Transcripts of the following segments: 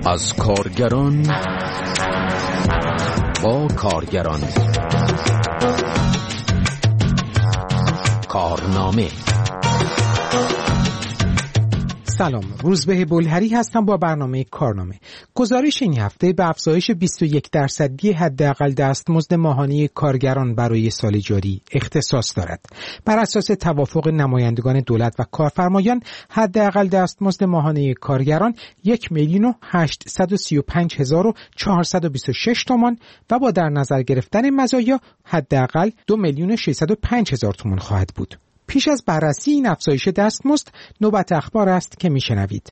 از کارگران با کارگران. کارنامه. سلام، روزبه بلهری هستم با برنامه کارنامه. گزارش این هفته به افزایش 21% حداقل دستمزد ماهانه کارگران برای سال جاری اختصاص دارد. بر اساس توافق نمایندگان دولت و کارفرمایان، حداقل دستمزد ماهانه کارگران 1,835,426 تومان و با در نظر گرفتن مزایا حداقل 2,605,000 تومان خواهد بود. پیش از بررسی این افزایش دستمزد، نوبت اخبار است که میشنوید.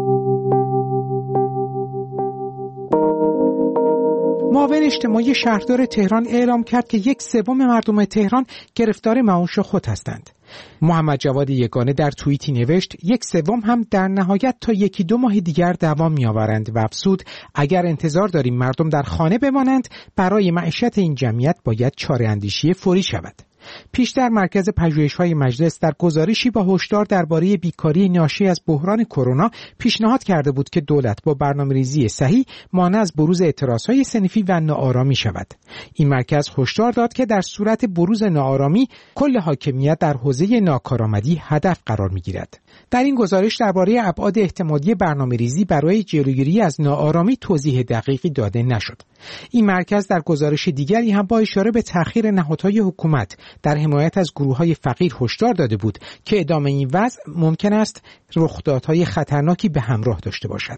معاون اجتماعی شهردار تهران اعلام کرد که 1/3 مردم تهران گرفتار معاش خود هستند. محمد جواد یگانه در توییتی نوشت 1/3 هم در نهایت تا 1-2 ماه دیگر دوام می‌آورند و افزود اگر انتظار داریم مردم در خانه بمانند، برای معیشت این جمعیت باید چاره‌اندیشی فوری شود. پیشتر مرکز پژوهش‌های مجلس در گزارشی با هشدار درباره بیکاری ناشی از بحران کرونا پیشنهاد کرده بود که دولت با برنامه‌ریزی صحیح مانع از بروز اعتراض‌های صنفی و ناآرامی شود. این مرکز هشدار داد که در صورت بروز ناآرامی، کل حاکمیت در حوزه ناکارآمدی هدف قرار می‌گیرد. در این گزارش درباره ابعاد احتمالی برنامه‌ریزی برای جلوگیری از ناآرامی توضیح دقیقی داده نشد. این مرکز در گزارش دیگری هم با اشاره به تأخیر نهادهای حکومت در حمایت از گروه‌های فقیر هشدار داده بود که ادامه این وضع ممکن است رخدادهای خطرناکی به همراه داشته باشد.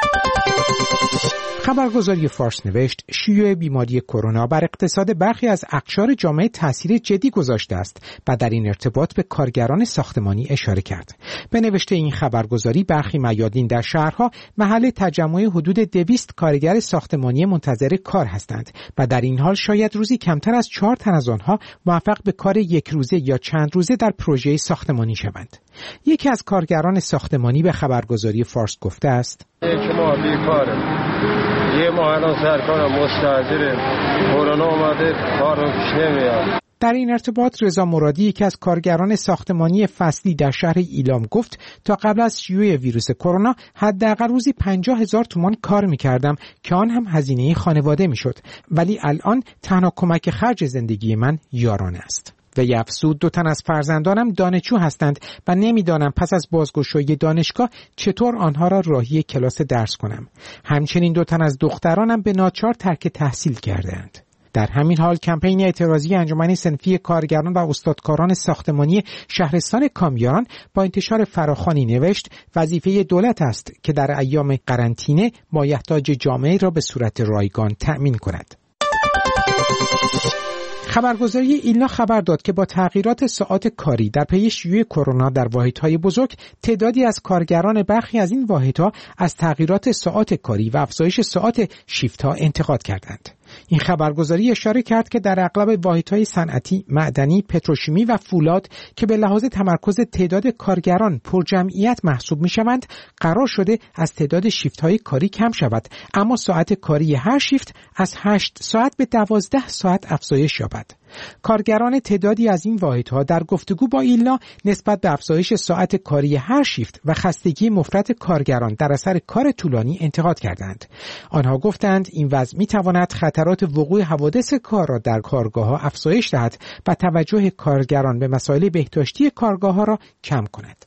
خبرگزاری فارس نوشت شیوع بیماری کرونا بر اقتصاد برخی از اقشار جامعه تاثیر جدی گذاشته است و در این ارتباط به کارگران ساختمانی اشاره کرد. به نوشته این خبرگزاری برخی میادین در شهرها محل تجمع حدود 200 کارگر ساختمانی منتظر کار هستند و در این حال شاید روزی کمتر از 4 تن از آنها موفق به کار یک روزه یا چند روزه در پروژه ساختمانی شوند. یکی از کارگران ساختمانی به خبرگزاری فارس گفته است: یک ماه بیکاره، یه ماه الان سرکارم مستعجله، کرونا اومده کارم پیش نمیاد. در این ارتباط رضا مرادی، یکی از کارگران ساختمانی فصلی در شهر ایلام گفت تا قبل از شیوع ویروس کرونا حداقل روزی 50,000 تومان کار می‌کردم که آن هم هزینه خانواده می‌شد، ولی الان تنها کمک خرج زندگی من یارانه است. و افزود 2 تن از فرزندانم دانشجو هستند و نمیدانم پس از بازگشایی دانشگاه چطور آنها را راهی کلاس درس کنم. همچنین 2 تن از دخترانم به ناچار ترک تحصیل کردند. در همین حال کمپین اعتراضی انجمن صنفی کارگران و استادکاران ساختمانی شهرستان کامیاران با انتشار فراخوانی نوشت وظیفه دولت است که در ایام قرنطینه مایحتاج جامعه را به صورت رایگان تأمین کند. خبرگزاری ایلنا خبر داد که با تغییرات ساعات کاری در پی شیوع کرونا در واحدهای بزرگ، تعدادی از کارگران برخی از این واحدها از تغییرات ساعات کاری و افزایش ساعات شیفت‌ها انتقاد کردند. این خبرگزاری اشاره کرد که در اغلب واحدهای صنعتی، معدنی، پتروشیمی و فولاد که به لحاظ تمرکز تعداد کارگران پرجمعیت محسوب می‌شوند، قرار شده از تعداد شیفت‌های کاری کم شود، اما ساعت کاری هر شیفت از 8 ساعت به 12 ساعت افزایش یابد. کارگران تعدادی از این واحدها در گفتگو با ایلنا نسبت به افزایش ساعت کاری هر شیفت و خستگی مفرط کارگران در اثر کار طولانی انتقاد کردند. آنها گفتند این وضع می‌تواند خطرات وقوع حوادث کار را در کارگاه‌ها افزایش دهد و توجه کارگران به مسائل بهداشتی کارگاه‌ها را کم کند.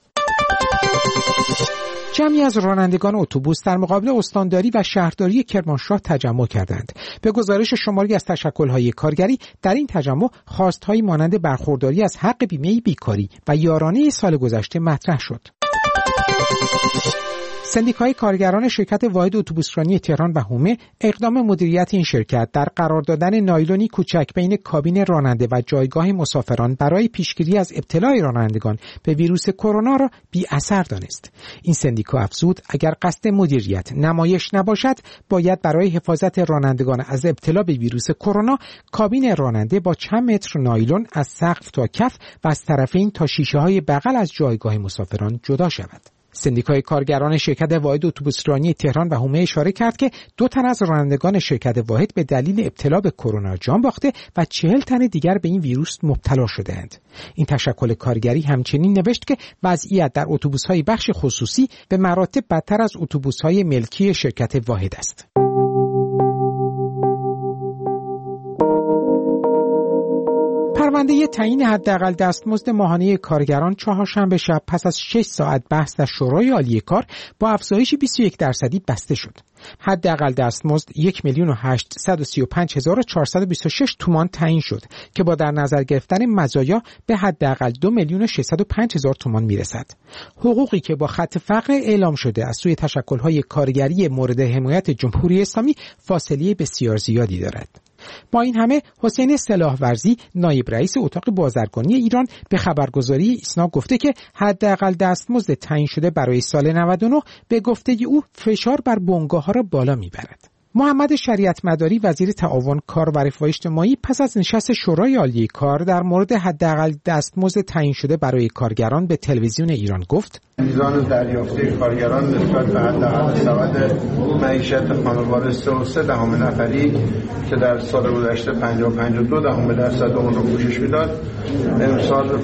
جمعی از رانندگان اتوبوس در مقابل استانداری و شهرداری کرمانشاه تجمع کردند. به گزارش شماری از تشکل‌های کارگری، در این تجمع خواست‌هایی مانند برخورداری از حق بیمه بیکاری و یارانه سال گذشته مطرح شد. سندیکای کارگران شرکت واحد اتوبوسرانی تهران و حومه اقدام مدیریت این شرکت در قرار دادن نایلونی کوچک بین کابین راننده و جایگاه مسافران برای پیشگیری از ابتلا رانندگان به ویروس کرونا را بی اثر دانست. این سندیکا افزود اگر قصد مدیریت نمایش نباشد، باید برای حفاظت رانندگان از ابتلا به ویروس کرونا کابین راننده با چند متر نایلون از سقف تا کف و از طرفین تا شیشه‌های بغل از جایگاه مسافران جدا شود. سندیکای کارگران شرکت واحد اتوبوسرانی تهران و حومه اشاره کرد که 2 تن از رانندگان شرکت واحد به دلیل ابتلا به کرونا جان باخته و 40 تن دیگر به این ویروس مبتلا شده‌اند. این تشکل کارگری همچنین نوشت که وضعیت در اتوبوس‌های بخش خصوصی به مراتب بدتر از اتوبوس‌های ملکی شرکت واحد است. پرونده تعیین حداقل دستمزد ماهانه کارگران چهارشنبه شب پس از 6 ساعت بحث در شورای عالی کار با افزایش 21% بسته شد. حداقل دستمزد 1,835,426 تومان تعیین شد که با در نظر گرفتن مزایا به حداقل 2,605,000 تومان میرسد. حقوقی که با خط فقر اعلام شده از سوی تشکل‌های کارگری مورد حمایت جمهوری اسلامی فاصله بسیار زیادی دارد. با این همه حسین سلاحورزی نایب رئیس اتاق بازرگانی ایران به خبرگزاری ایسنا گفته که حداقل دستمزد تعیین شده برای سال 99 به گفته او فشار بر بنگاه‌ها را بالا میبرد. محمد شریعت مداری وزیر تعاون کار و رفاه اجتماعی پس از نشست شورای عالی کار در مورد حداقل دستمزد تعیین شده برای کارگران به تلویزیون ایران گفت: میزان دریافتی کارگران نسبت به حداقل سبد معیشت خانوار 3.3 نفری که در سال گذشته 50.52% اون رو پوشش میداد، امسال به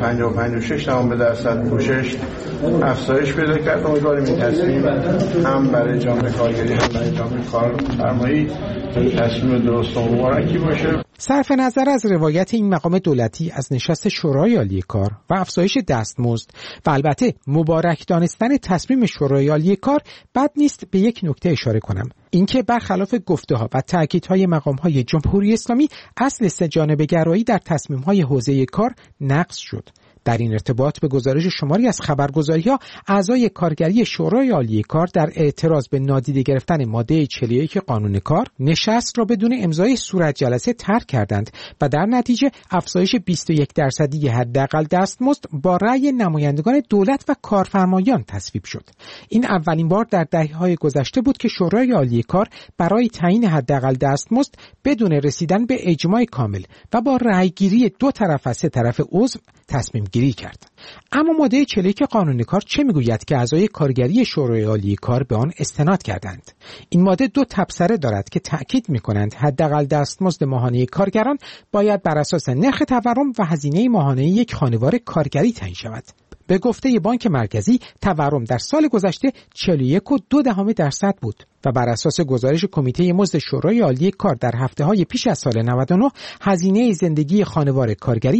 50.56% پوشش افزایش پیدا کرد. امیدواریم این تصمیم هم برای جامعه کارگری هم برای جامعه کارفرمایی تصمیم درست و مبارکی باشه. صرف نظر از روایت این مقام دولتی از نشست شورای عالی کار و افزایش دستمزد و البته مبارک دانستن تصمیم شورای عالی کار، بد نیست به یک نکته اشاره کنم، اینکه برخلاف گفته‌ها و تأکیدهای مقام‌های جمهوری اسلامی اصل سه‌جانبه گرایی در تصمیم‌های حوزه کار نقض شد. در این ارتباط به گزارش شماری از خبرگزاری‌ها، اعضای کارگری شورای عالی کار در اعتراض به نادیده گرفتن ماده 41 قانون کار نشست را بدون امضای صورت جلسه ترک کردند و در نتیجه افزایش 21% حداقل دستمزد با رأی نمایندگان دولت و کارفرمایان تصویب شد. این اولین بار در دهه‌های گذشته بود که شورای عالی کار برای تعیین حداقل دستمزد بدون رسیدن به اجماع کامل و با رأیگیری 2 طرف از 3 طرف عضو تصمیم گیری کرد. اما ماده 41 قانون کار چه میگوید که اعضای کارگری شورای عالی کار به آن استناد کردند؟ این ماده 2 تبصره دارد که تأکید می‌کنند حداقل دستمزد ماهانه کارگران باید بر اساس نرخ تورم و هزینه ماهانه یک خانوار کارگری تعیین شود. به گفته بانک مرکزی تورم در سال گذشته 41.2% بود و بر اساس گزارش کمیته مزد شورای عالی کار در هفته‌های پیش از سال 99 هزینه زندگی خانوار کارگری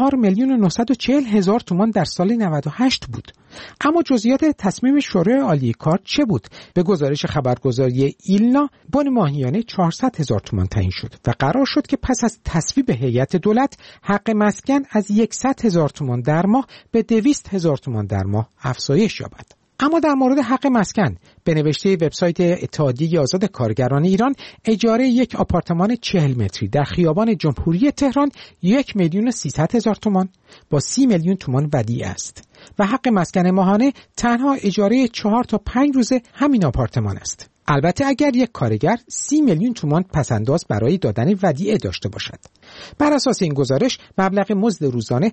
4,940,000 تومان در سال 98 بود. اما جزئیات تصمیم شورای عالی کار چه بود؟ به گزارش خبرگزاری ایلنا بن ماهیانه 400,000 تومان تعیین شد و قرار شد که پس از تصویب هیئت دولت حق مسکن از 100,000 تومان در ماه به 200,000 تومان در ماه افزایش یابد. اما در مورد حق مسکن به نوشته وبسایت اتحادیه آزاد کارگران ایران، اجاره یک آپارتمان 40 متری در خیابان جمهوری تهران 1,300,000 تومان با 30 میلیون تومان ودیعه است و حق مسکن ماهانه تنها اجاره 4 تا 5 روز همین آپارتمان است. البته اگر یک کارگر 30 میلیون تومان پسنداز برای دادن ودیعه داشته باشد. بر اساس این گزارش مبلغ مزد روزانه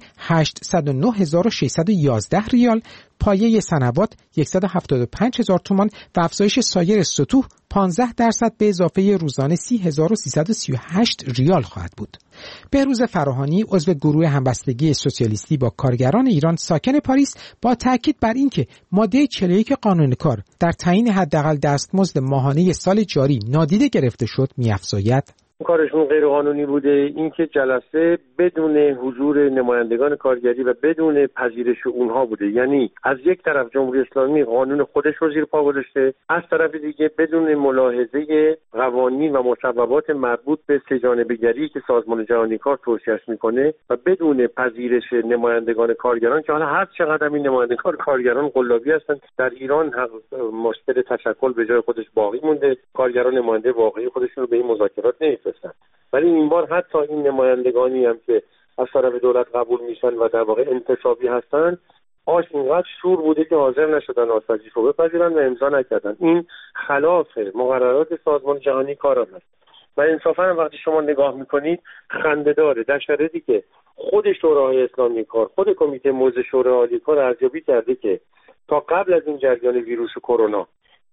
809,611 ریال، پایه سنوات 175,000 تومان و افزایش سایر سطوح 15% به اضافه روزانه 30,338 ریال خواهد بود. بهروز فراهانی عضو گروه همبستگی سوسیالیستی با کارگران ایران ساکن پاریس با تاکید بر اینکه ماده 41 قانون کار در تعیین حداقل دستمزد ماهانه سال جاری نادیده گرفته شد می‌افزاید: کارشون غیر قانونی بوده. اینکه جلسه بدون حضور نمایندگان کارگری و بدون پذیرش اونها بوده، یعنی از یک طرف جمهوری اسلامی قانون خودش رو زیر پا گذاشته، از طرف دیگه بدون ملاحظه قوانین و مصوبات مربوط به سه‌جانبه‌گری که سازمان جهانی کار توصیه‌اش میکنه و بدون پذیرش نمایندگان کارگران که حالا هر چقدر این نمایندگان کارگران قلابی هستن، در ایران مشکل تشکل به جای خودش باقی مونده. کارگران نماینده واقعی خودشون رو به این مذاکرات ولی این بار حتی این نمایندگانی هم که از طرف دولت قبول میشن و در واقع انتصابی هستن، آش اینقدر شور بوده که حاضر نشدن آشپزیش رو بپذیرن و امضا نکردن. این خلاف مقررات سازمان جهانی کار است و انصافا وقتی شما نگاه میکنید خنده داره، در شرایطی که خود شورای اسلامی کار، خود کمیته مزد شورای عالی کار ارزیابی کرده که تا قبل از این جریان ویروس کرونا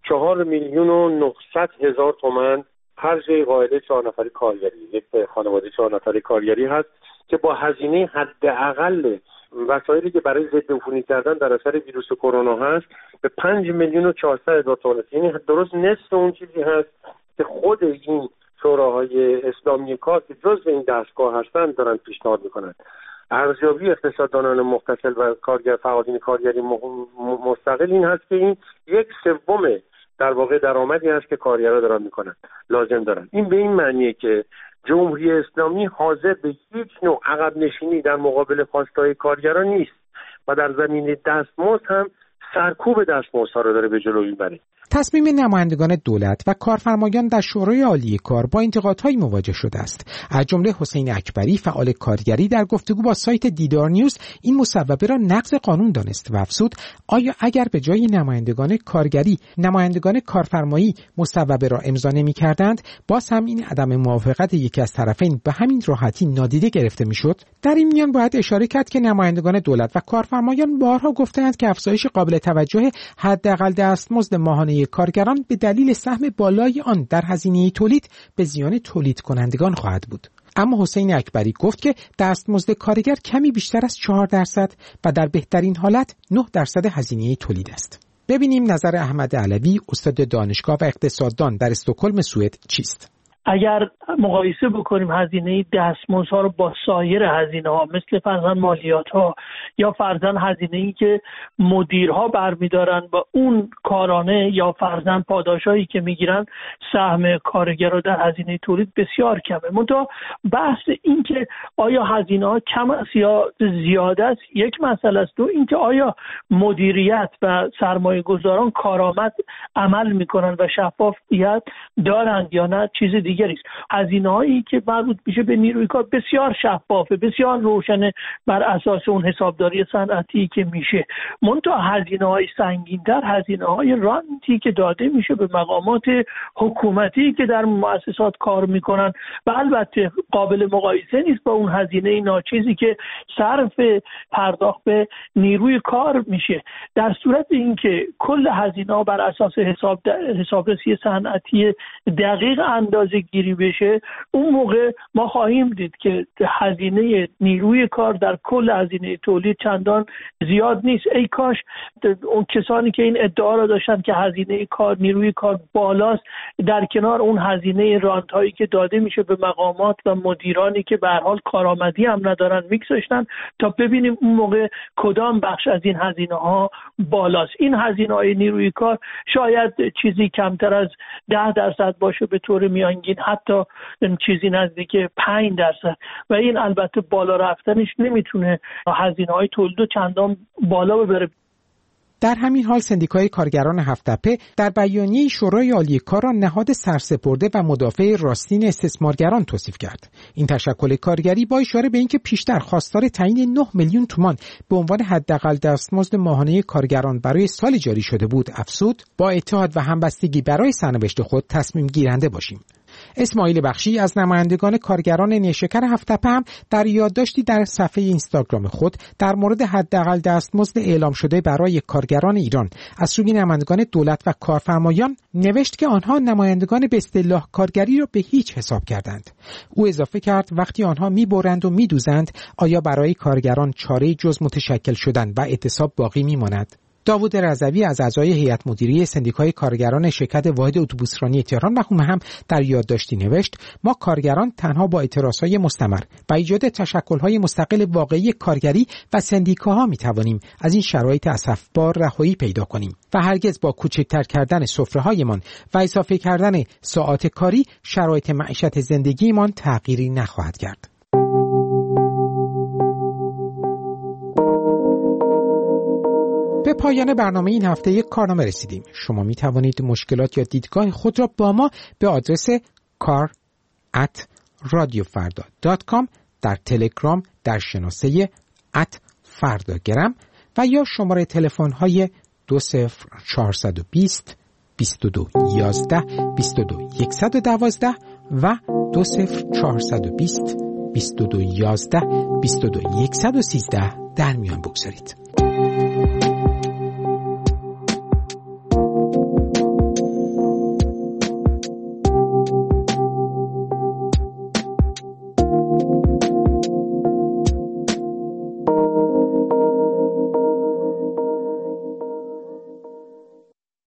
4,900,000 تومان خرج قاعده 4 نفری کارگری، یک خانواده 4 نفری کارگری هست که با هزینه حداقل وسایلی که برای ضد عفونی کردن در اثر ویروس کرونا هست به 5,400,000 تومان، یعنی درست نصف اون چیزی هست که خود این شوراهای اسلامی کار که جزء این دستگاه هستند دارن پیشنهاد میکنند. ارزیابی اقتصاددانان متصل و فعالین کارگری مستقل این هست که این 1/3 در واقع درآمدی هست که کارگرها دارن میکنن لازم دارن. این به این معنیه که جمهوری اسلامی حاضر به هیچ نوع عقب نشینی در مقابل خواستهای کارگران نیست و در زمینه دستمزد هم سرکوب دستمزدها رو داره به جلو میبره. تصمیم نمایندگان دولت و کارفرمایان در شورای عالی کار با انتقادهایی مواجه شده است. از جمله حسین اکبری فعال کارگری در گفتگو با سایت دیدار نیوز این مصوبه را نقض قانون دانست و افزود آیا اگر به جای نمایندگان کارگری نمایندگان کارفرمایی مصوبه را امضا نمی‌کردند باز هم این عدم موافقت یکی از طرفین به همین راحتی نادیده گرفته می‌شد؟ در این میان باید اشاره کرد که نمایندگان دولت و کارفرمایان بارها گفتند که افزایش قابل توجه حداقل دستمزد ماهانه کارگران به دلیل سهم بالای آن در هزینه تولید به زیان تولید کنندگان خواهد بود. اما حسین اکبری گفت که دستمزد کارگر کمی بیشتر از 4% و در بهترین حالت 9% هزینه تولید است. ببینیم نظر احمد علوی استاد دانشگاه و اقتصاددان در استکهلم سوئد چیست. اگر مقایسه بکنیم هزینه دستمزدها رو با سایر هزینه‌ها مثل فرضاً مالیات‌ها یا فرضاً هزینه‌ای که مدیرها برمی‌دارن با اون کارانه یا فرضاً پاداشایی که می‌گیرن، سهم کارگرها در هزینه تولید بسیار کمه. منتها بحث این که آیا هزینه‌ها کم است یا زیاده است یک مسئله است. دو اینکه آیا مدیریت و سرمایه‌گذاران کارآمد عمل می‌کنن و شفافیت دارند یا نه چیز دیگری است. هزینه‌هایی که مربوط میشه به نیروی کار بسیار شفافه، بسیار روشنه بر اساس اون حسابداری صنعتی که میشه. منتها هزینه‌های سنگین‌تر هزینه‌های رانتی که داده میشه به مقامات حکومتی که در مؤسسات کار میکنن و البته قابل مقایسه نیست با اون هزینه ناچیزی که صرف پرداخت به نیروی کار میشه. در صورت اینکه کل هزینه‌ها بر اساس حسابرسی صنعتی دقیق اندازه گیری بشه، اون موقع ما خواهیم دید که هزینه نیروی کار در کل هزینه تولید چندان زیاد نیست. ای کاش اون کسانی که این ادعا را داشتن که هزینه کار نیروی کار بالاست در کنار اون هزینه رانت هایی که داده میشه به مقامات و مدیرانی که به هر حال کارآمدی هم ندارن میگذاشتن تا ببینیم اون موقع کدام بخش از این هزینه ها بالاست. این هزینه های نیروی کار شاید چیزی کمتر از 10% باشه به طور میانگین، حتی چیزی نزدیک 5%، و این البته بالا رفتنش نمیتونه هزینه‌های تولید رو چندان بالا ببره. در همین حال سندیکای کارگران هفت‌تپه در بیانیه شورای عالی کار را نهاد سرسپرده و مدافع راستین استثمارگران توصیف کرد. این تشکل کارگری با اشاره به اینکه پیشتر خواستار تعیین 9 میلیون تومان به عنوان حداقل دستمزد ماهانه کارگران برای سال جاری شده بود، افزود با اتحاد و همبستگی برای سرنوشت خود تصمیم گیرنده باشیم. اسماعیل بخشی از نمایندگان کارگران نیشکر هفت‌تپه هم در یادداشتی در صفحه اینستاگرام خود در مورد حداقل دستمزد اعلام شده برای کارگران ایران از سوی نمایندگان دولت و کارفرمایان نوشت که آنها نمایندگان به اصطلاح کارگری را به هیچ حساب کردند. او اضافه کرد وقتی آنها می‌برند و می‌دوزند آیا برای کارگران چاره‌ای جز متشکل شدن و اعتصاب باقی می‌ماند؟ داوود رضوی از اعضای هیئت مدیره سندیکای کارگران شرکت واحد اتوبوسرانی تهران و هم در یادداشتی نوشت ما کارگران تنها با اعتراضهای مستمر و ایجاد تشکل‌های مستقل واقعی کارگری و سندیکاها می‌توانیم از این شرایط اسفبار رهایی پیدا کنیم و هرگز با کوچکتر کردن سفره‌هایمان و اضافه کردن ساعات کاری شرایط معیشت زندگیمان تغییری نخواهد کرد. به پایان برنامه این هفته یک کارنامه رسیدیم. شما می توانید مشکلات یا دیدگاه خود را با ما به آدرس kar@radiofarda.com در تلگرام در شناسه @fardagram و یا شماره تلفن های 20420 22 11 22 112 و 20420 22 11 22 113 در میان بگذارید.